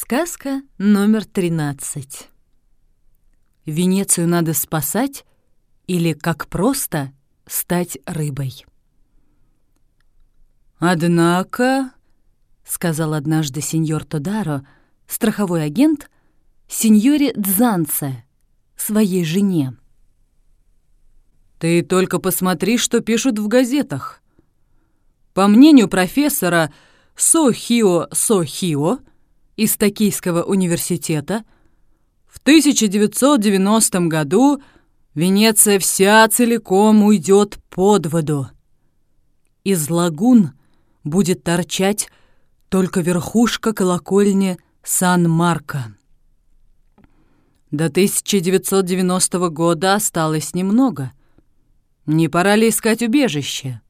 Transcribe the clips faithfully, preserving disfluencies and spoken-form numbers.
Сказка номер тринадцать. Венецию надо спасать или, как просто, стать рыбой. «Однако», — сказал однажды сеньор Тодаро, страховой агент, сеньоре Дзанце, своей жене. «Ты только посмотри, что пишут в газетах. По мнению профессора Сохио Сохио из Токийского университета, в тысяча девятьсот девяностом году Венеция вся целиком уйдет под воду. Из лагун будет торчать только верхушка колокольни Сан-Марко. До тысяча девятьсот девяностого года осталось немного. Не пора ли искать убежище?»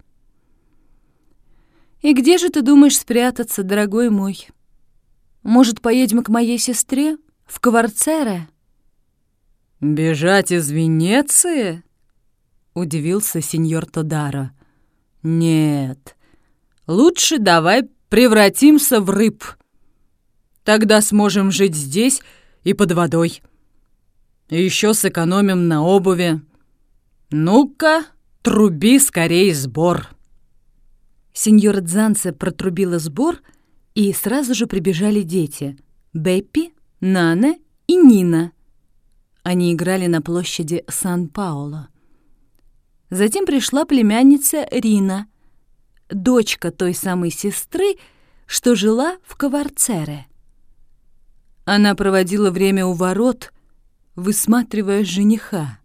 «И где же ты думаешь спрятаться, дорогой мой? Может, поедем к моей сестре в Кварцере?» «Бежать из Венеции?» — удивился сеньор Тодаро. «Нет, лучше давай превратимся в рыб. Тогда сможем жить здесь и под водой. И еще сэкономим на обуви. Ну-ка, труби скорей сбор». Сеньора Дзанце протрубила сбор, и сразу же прибежали дети — Беппи, Нане и Нина. Они играли на площади Сан-Паоло. Затем пришла племянница Рина, дочка той самой сестры, что жила в Кварцере. Она проводила время у ворот, высматривая жениха.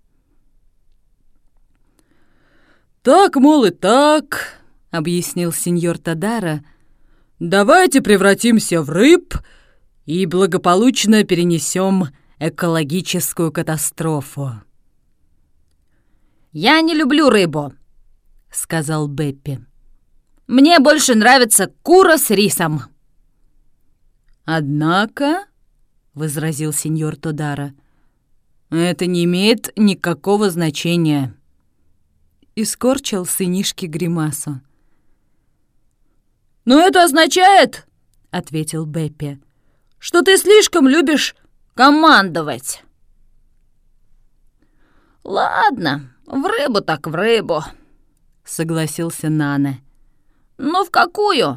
«Так, мол, и так», — объяснил сеньор Тодаро, «давайте превратимся в рыб и благополучно перенесем экологическую катастрофу». «Я не люблю рыбу», — сказал Беппи. «Мне больше нравится кура с рисом». «Однако», — возразил сеньор Тодаро, «это не имеет никакого значения». И скорчил сынишке гримасу. «Но это означает, — ответил Беппи, — что ты слишком любишь командовать». «Ладно, в рыбу так в рыбу», — согласился Нане. «Но в какую?»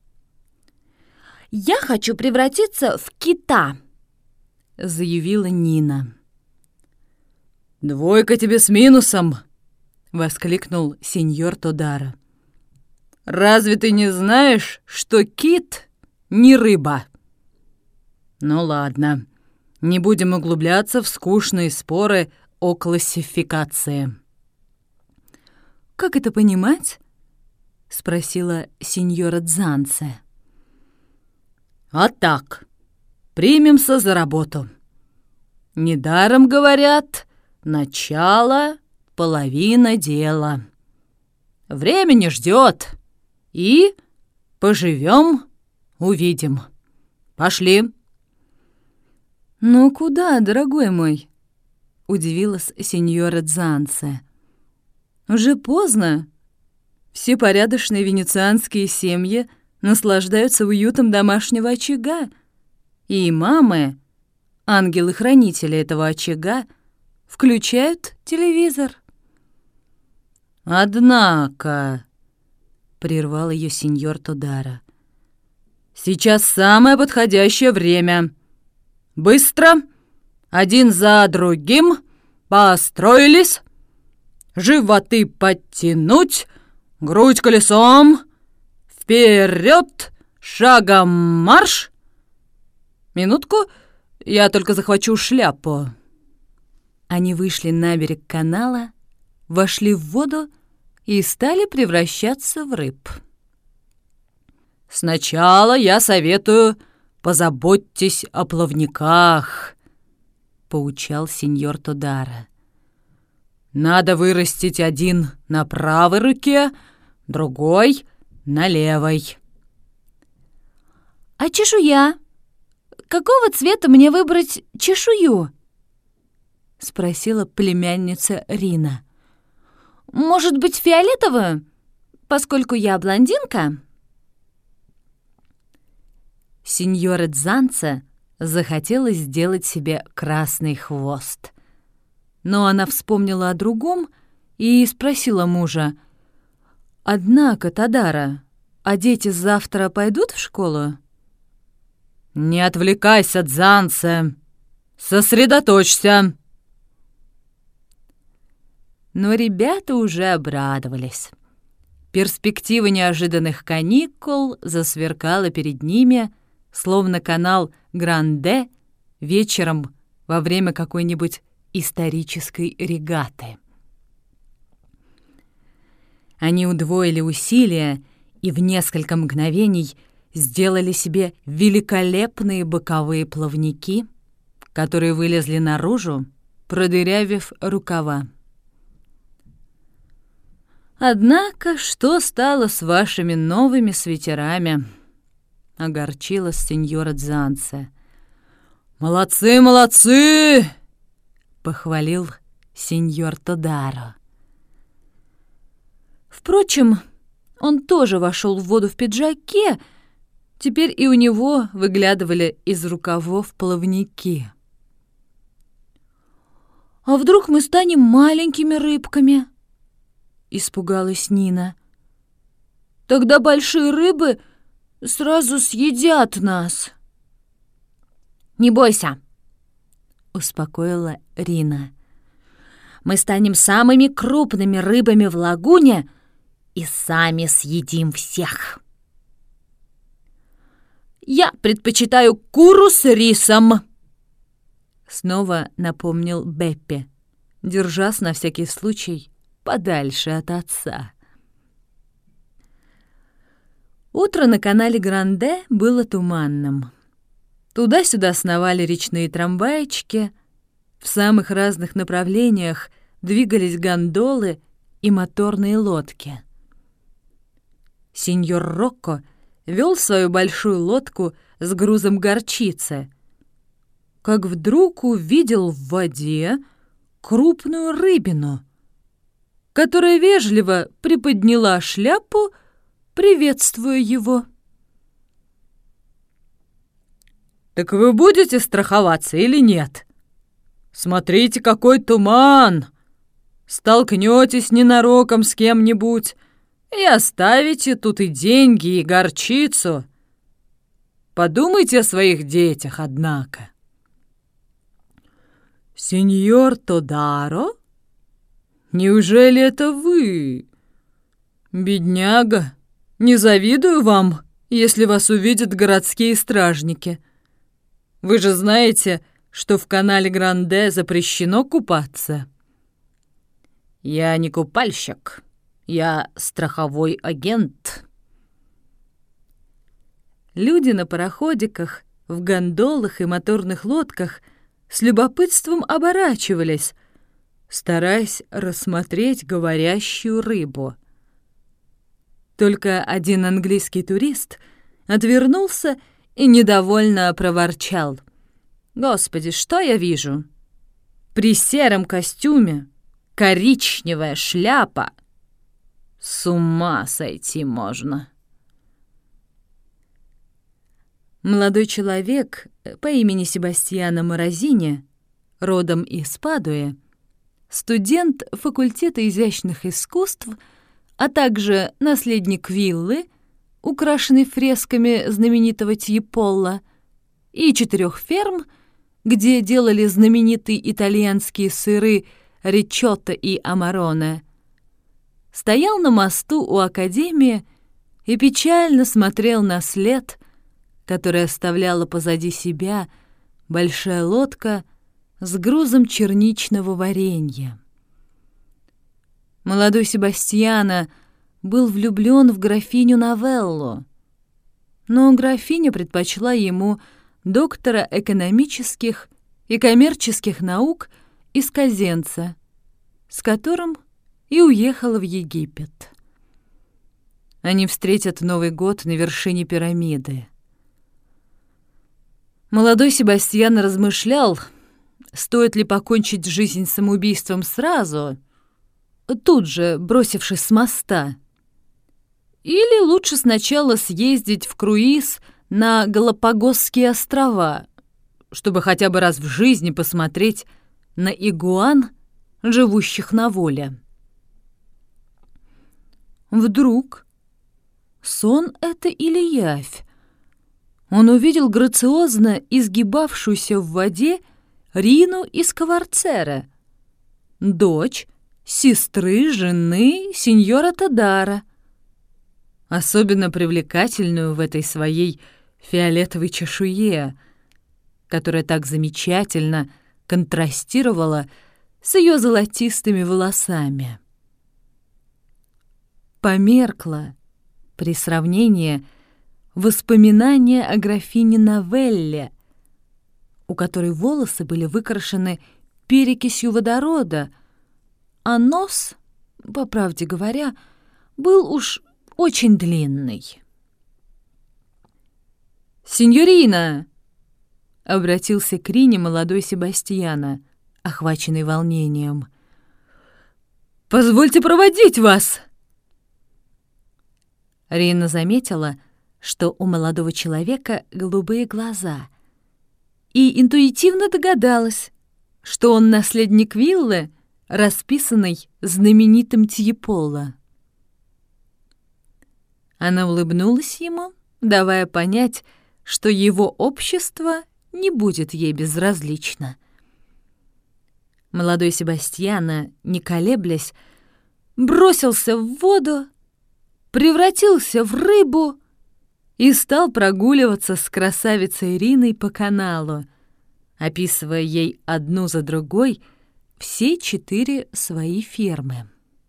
«Я хочу превратиться в кита», — заявила Нина. «Двойка тебе с минусом», — воскликнул сеньор Тодаро. «Разве ты не знаешь, что кит не рыба?» «Ну ладно, не будем углубляться в скучные споры о классификации». «Как это понимать?» — спросила сеньора Дзанце. «А так, примемся за работу. Недаром говорят, начало — половина дела. Время не ждет, и поживем — увидим. Пошли». «Ну куда, дорогой мой?» — удивилась сеньора Дзанце. «Уже поздно. Все порядочные венецианские семьи наслаждаются уютом домашнего очага, и мамы, ангелы-хранители этого очага, включают телевизор». «Однако», — прервал ее сеньор Тодаро, «сейчас самое подходящее время. Быстро, один за другим, построились, животы подтянуть, грудь колесом, вперед, шагом марш. Минутку, я только захвачу шляпу». Они вышли на берег канала, вошли в воду и стали превращаться в рыб. «Сначала я советую, позаботьтесь о плавниках», — поучал сеньор Тодаро. «Надо вырастить один на правой руке, другой — на левой». «А чешуя? Какого цвета мне выбрать чешую?» — спросила племянница Рина. «Может быть, фиолетовую, поскольку я блондинка?» Сеньора Дзанце захотелось сделать себе красный хвост. Но она вспомнила о другом и спросила мужа: «Однако, Тодара, а дети завтра пойдут в школу?» «Не отвлекайся, Дзанце! Сосредоточься!» Но ребята уже обрадовались. Перспектива неожиданных каникул засверкала перед ними, словно канал Гранде вечером во время какой-нибудь исторической регаты. Они удвоили усилия и в несколько мгновений сделали себе великолепные боковые плавники, которые вылезли наружу, продырявив рукава. «Однако, что стало с вашими новыми свитерами?» — огорчилась сеньора Дзанце. «Молодцы, молодцы!» — похвалил сеньор Тодаро. Впрочем, он тоже вошел в воду в пиджаке, теперь и у него выглядывали из рукавов плавники. «А вдруг мы станем маленькими рыбками?» — испугалась Нина. «Тогда большие рыбы сразу съедят нас». «Не бойся», — успокоила Рина. «Мы станем самыми крупными рыбами в лагуне и сами съедим всех». «Я предпочитаю куру с рисом», — снова напомнил Беппи, держась на всякий случай подальше от отца. Утро на канале Гранде было туманным. Туда-сюда сновали речные трамвайчики, в самых разных направлениях двигались гондолы и моторные лодки. Сеньор Рокко вел свою большую лодку с грузом горчицы, как вдруг увидел в воде крупную рыбину, которая вежливо приподняла шляпу, приветствуя его. «Так вы будете страховаться или нет? Смотрите, какой туман! Столкнётесь ненароком с кем-нибудь и оставите тут и деньги, и горчицу. Подумайте о своих детях, однако». «Сеньор Тодаро? Неужели это вы? Бедняга, не завидую вам, если вас увидят городские стражники. Вы же знаете, что в канале Гранде запрещено купаться». «Я не купальщик, я страховой агент». Люди на пароходиках, в гондолах и моторных лодках с любопытством оборачивались, стараясь рассмотреть говорящую рыбу. Только один английский турист отвернулся и недовольно проворчал: «Господи, что я вижу? При сером костюме коричневая шляпа. С ума сойти можно». Молодой человек по имени Себастьяно Морозини, родом из Падуи, студент факультета изящных искусств, а также наследник виллы, украшенной фресками знаменитого Тьепола, и четырех ферм, где делали знаменитые итальянские сыры ричотто и амароне, стоял на мосту у Академии и печально смотрел на след, который оставляла позади себя большая лодка с грузом черничного варенья. Молодой Себастьяно был влюблён в графиню Новеллу, но графиня предпочла ему доктора экономических и коммерческих наук из Козенца, с которым и уехала в Египет. Они встретят Новый год на вершине пирамиды. Молодой Себастьян размышлял, стоит ли покончить жизнь самоубийством сразу, тут же бросившись с моста, или лучше сначала съездить в круиз на Галапагосские острова чтобы хотя бы раз в жизни посмотреть на игуан, живущих на воле. Вдруг, сон это или явь, он увидел грациозно изгибавшуюся в воде Рину из Каварцера, дочь сестры жены сеньора Тодара, особенно привлекательную в этой своей фиолетовой чешуе, которая так замечательно контрастировала с ее золотистыми волосами. Померкло при сравнении воспоминания о графине Новелле, у которой волосы были выкрашены перекисью водорода, а нос, по правде говоря, был уж очень длинный. «Синьорина!» — обратился к Рине молодой Себастьяно, охваченный волнением. «Позвольте проводить вас!» Рина заметила, что у молодого человека голубые глаза, и интуитивно догадалась, что он наследник виллы, расписанной знаменитым Тьеполо. Она улыбнулась ему, давая понять, что его общество не будет ей безразлично. Молодой Себастьяно, не колеблясь, бросился в воду, превратился в рыбу и стал прогуливаться с красавицей Ириной по каналу, описывая ей одну за другой все четыре свои фермы.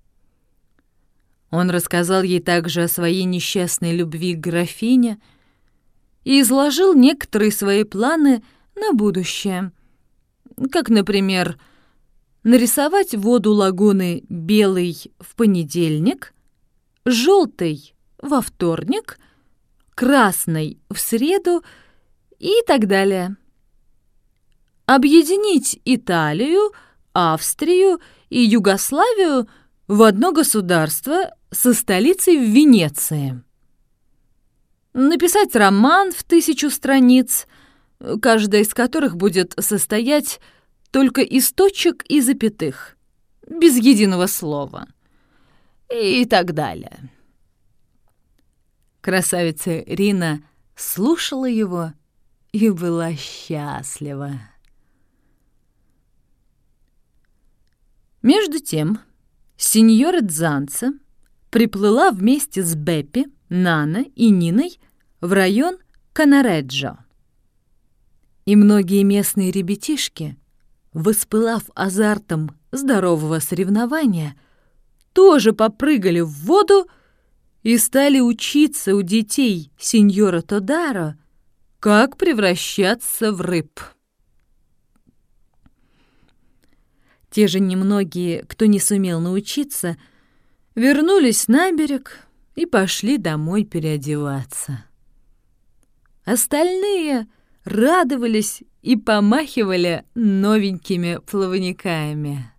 Он рассказал ей также о своей несчастной любви к графине и изложил некоторые свои планы на будущее, как, например, нарисовать воду лагуны белой в понедельник, желтой во вторник, красной в среду и так далее. Объединить Италию, Австрию и Югославию в одно государство со столицей в Венеции. Написать роман в тысячу страниц, каждая из которых будет состоять только из точек и запятых, без единого слова, и так далее. Красавица Рина слушала его и была счастлива. Между тем, сеньора Дзанца приплыла вместе с Беппи, Нано и Ниной в район Канареджо. И многие местные ребятишки, воспылав азартом здорового соревнования, тоже попрыгали в воду и стали учиться у детей сеньора Тодара, как превращаться в рыб. Те же немногие, кто не сумел научиться, вернулись на берег и пошли домой переодеваться. Остальные радовались и помахивали новенькими плавниками.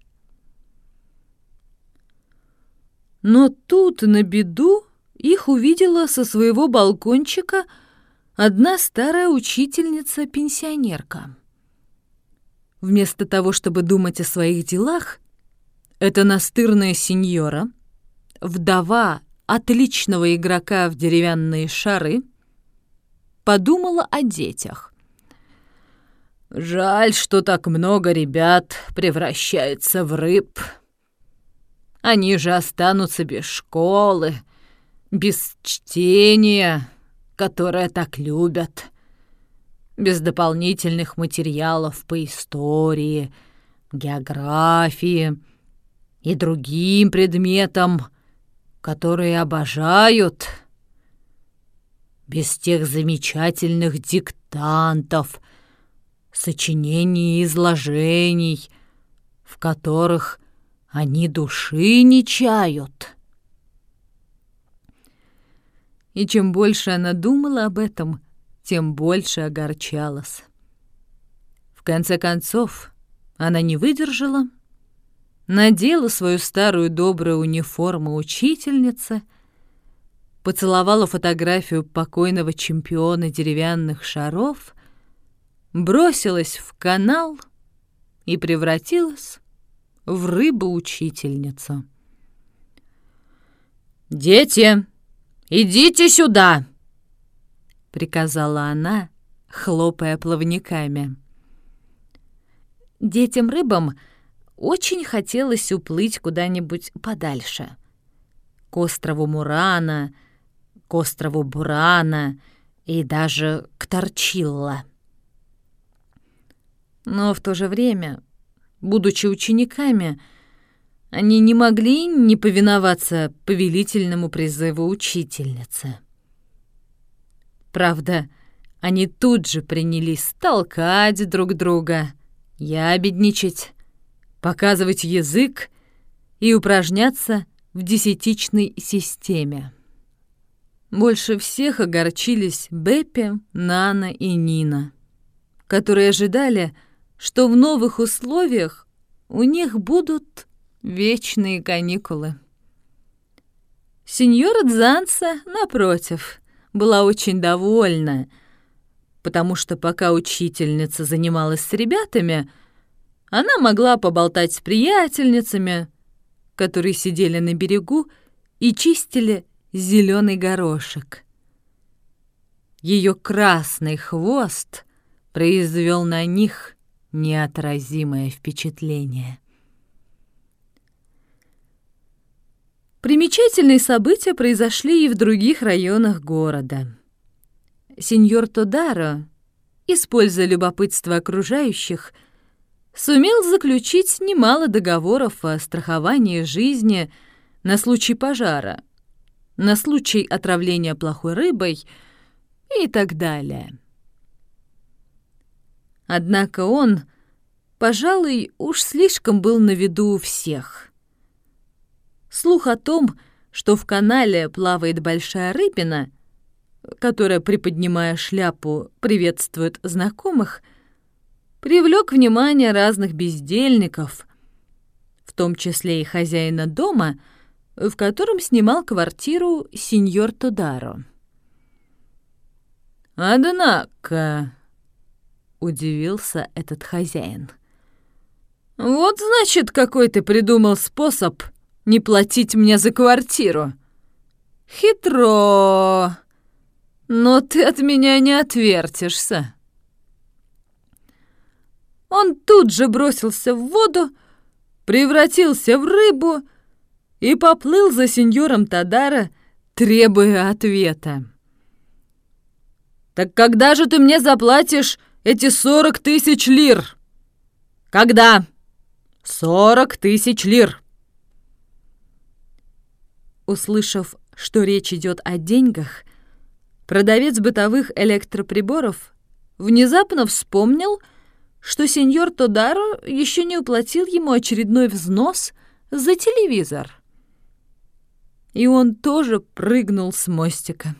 Но тут, на беду, их увидела со своего балкончика одна старая учительница-пенсионерка. Вместо того, чтобы думать о своих делах, эта настырная сеньора, вдова отличного игрока в деревянные шары, подумала о детях. «Жаль, что так много ребят превращаются в рыб. Они же останутся без школы, без чтения, которое так любят, без дополнительных материалов по истории, географии и другим предметам, которые обожают, без тех замечательных диктантов, сочинений и изложений, в которых они души не чают». И чем больше она думала об этом, тем больше огорчалась. В конце концов, она не выдержала, надела свою старую добрую униформу учительницы, поцеловала фотографию покойного чемпиона деревянных шаров, бросилась в канал и превратилась в рыбу-учительницу. «Дети, идите сюда!» — приказала она, хлопая плавниками. Детям-рыбам очень хотелось уплыть куда-нибудь подальше. К острову Мурана, к острову Бурана и даже к Торчилла. Но в то же время, будучи учениками, они не могли не повиноваться повелительному призыву учительницы. Правда, они тут же принялись толкать друг друга, ябедничать, показывать язык и упражняться в десятичной системе. Больше всех огорчились Беппи, Нана и Нина, которые ожидали, что в новых условиях у них будут вечные каникулы. Сеньора Дзанса, напротив, была очень довольна, потому что пока учительница занималась с ребятами, она могла поболтать с приятельницами, которые сидели на берегу и чистили зеленый горошек. Ее красный хвост произвел на них неотразимое впечатление. Примечательные события произошли и в других районах города. Сеньор Тодаро, используя любопытство окружающих, сумел заключить немало договоров о страховании жизни на случай пожара, на случай отравления плохой рыбой и так далее. Однако он, пожалуй, уж слишком был на виду у всех. Слух о том, что в канале плавает большая рыбина, которая, приподнимая шляпу, приветствует знакомых, привлек внимание разных бездельников, в том числе и хозяина дома, в котором снимал квартиру сеньор Тодаро. «Однако», — удивился этот хозяин, — «вот, значит, какой ты придумал способ не платить мне за квартиру. Хитро, но ты от меня не отвертишься». Он тут же бросился в воду, превратился в рыбу и поплыл за сеньором Тодаро, требуя ответа. «Так когда же ты мне заплатишь эти сорок тысяч лир? Когда? Сорок тысяч лир!» Услышав, что речь идет о деньгах, продавец бытовых электроприборов внезапно вспомнил, что сеньор Тодаро еще не уплатил ему очередной взнос за телевизор. И он тоже прыгнул с мостика.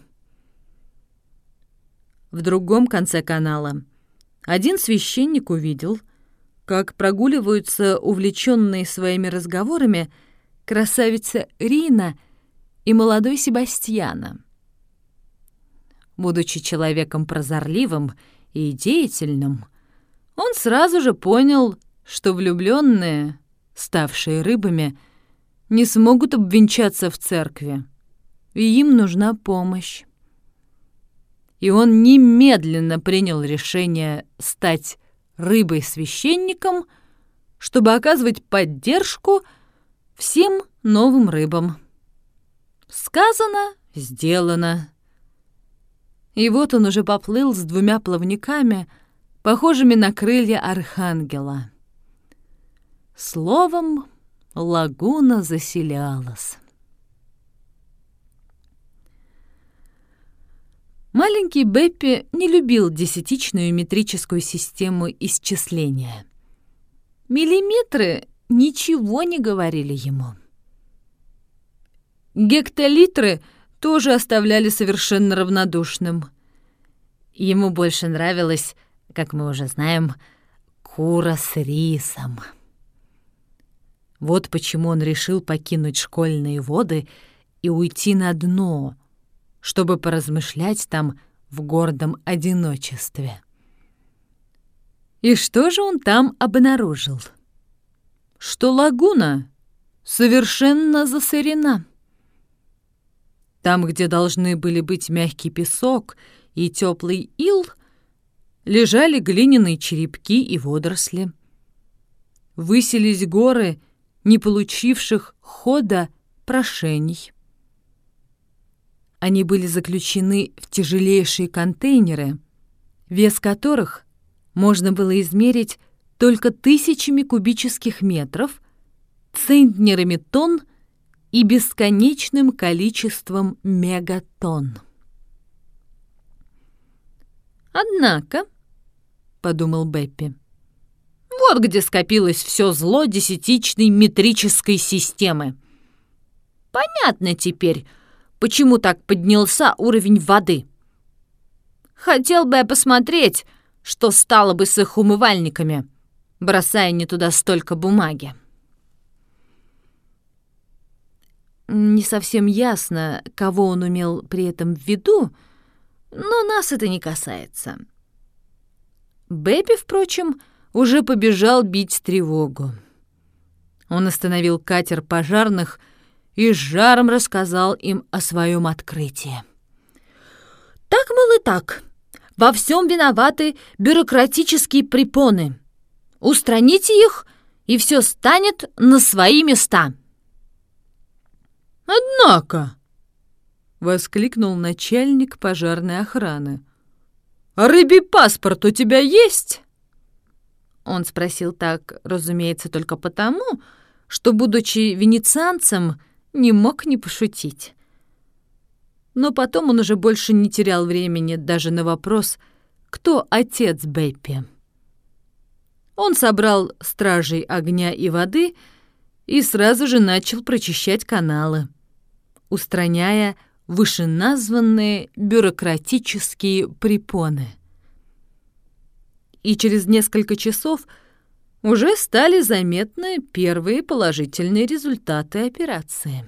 В другом конце канала один священник увидел, как прогуливаются увлеченные своими разговорами красавица Рина и молодой Себастьяно. Будучи человеком прозорливым и деятельным, он сразу же понял, что влюбленные, ставшие рыбами, не смогут обвенчаться в церкви, и им нужна помощь. И он немедленно принял решение стать рыбой-священником, чтобы оказывать поддержку всем новым рыбам. Сказано, сделано. И вот он уже поплыл с двумя плавниками, похожими на крылья архангела. Словом, лагуна заселялась. Маленький Беппи не любил десятичную метрическую систему исчисления. Миллиметры ничего не говорили ему. Гектолитры тоже оставляли совершенно равнодушным. Ему больше нравилось, как мы уже знаем, кура с рисом. Вот почему он решил покинуть школьные воды и уйти на дно, чтобы поразмышлять там в гордом одиночестве. И что же он там обнаружил? Что лагуна совершенно засорена. Там, где должны были быть мягкий песок и теплый ил, лежали глиняные черепки и водоросли. Высились горы, не получивших хода прошений. Они были заключены в тяжелейшие контейнеры, вес которых можно было измерить только тысячами кубических метров, центнерами тонн и бесконечным количеством мегатонн. «Однако», — подумал Беппи, — «вот где скопилось все зло десятичной метрической системы. Понятно теперь, почему так поднялся уровень воды. Хотел бы я посмотреть, что стало бы с их умывальниками, бросая не туда столько бумаги». Не совсем ясно, кого он имел при этом в виду, но нас это не касается. Беппи, впрочем, уже побежал бить тревогу. Он остановил катер пожарных и с жаром рассказал им о своем открытии. «Так, мол, и так. Во всем виноваты бюрократические препоны. Устраните их, и все станет на свои места». «Однако!» — воскликнул начальник пожарной охраны. «А рыбий паспорт у тебя есть?» Он спросил так, разумеется, только потому, что, будучи венецианцем, не мог не пошутить. Но потом он уже больше не терял времени даже на вопрос, кто отец Беппи. Он собрал стражей огня и воды и сразу же начал прочищать каналы, устраняя вышеназванные бюрократические препоны. И через несколько часов уже стали заметны первые положительные результаты операции.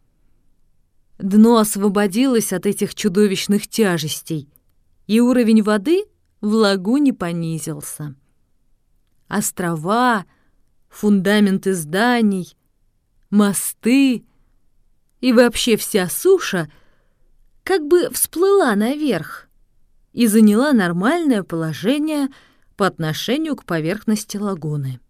Дно освободилось от этих чудовищных тяжестей, и уровень воды в лагуне понизился. Острова, фундаменты зданий, мосты и вообще вся суша как бы всплыла наверх и заняла нормальное положение по отношению к поверхности лагуны.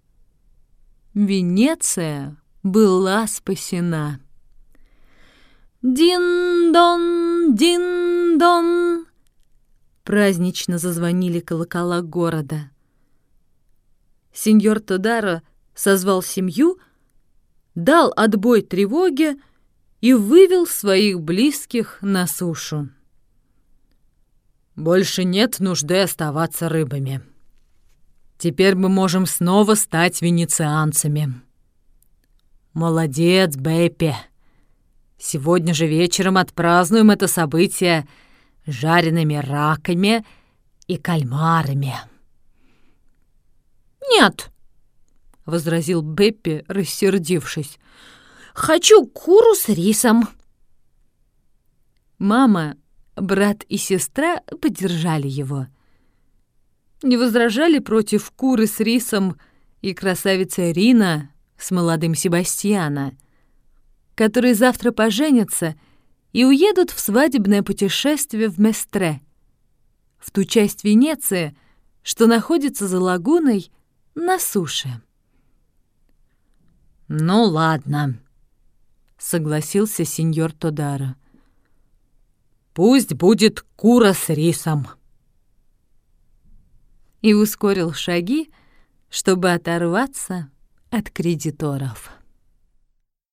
Венеция была спасена. «Дин-дон, дин-дон!» празднично зазвонили колокола города. Сеньор Тодара созвал семью, дал отбой тревоге и вывел своих близких на сушу. «Больше нет нужды оставаться рыбами. Теперь мы можем снова стать венецианцами. Молодец, Беппи. Сегодня же вечером отпразднуем это событие жареными раками и кальмарами». «Нет», — возразил Беппи, рассердившись, — «хочу куру с рисом». Мама, брат и сестра поддержали его. Не возражали против куры с рисом и красавица Рина с молодым Себастьяна, которые завтра поженятся и уедут в свадебное путешествие в Местре, в ту часть Венеции, что находится за лагуной на суше. «Ну ладно», — согласился сеньор Тодара. «Пусть будет кура с рисом». И ускорил шаги, чтобы оторваться от кредиторов.